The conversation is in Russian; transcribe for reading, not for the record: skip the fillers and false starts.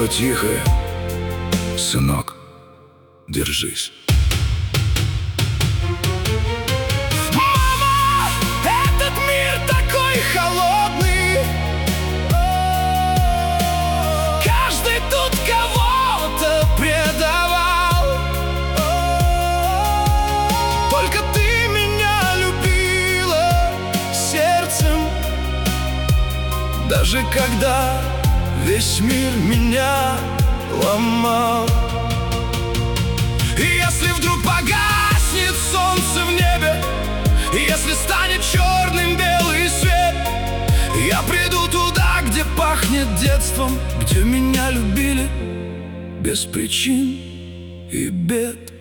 небо тихое, сынок, держись. Мама, этот мир такой холодный. Каждый тут кого-то предавал. Только ты меня любила сердцем, даже когда весь мир меня ломал. И если вдруг погаснет солнце в небе, и если станет черным белый свет, я приду туда, где пахнет детством, где меня любили без причин и бед.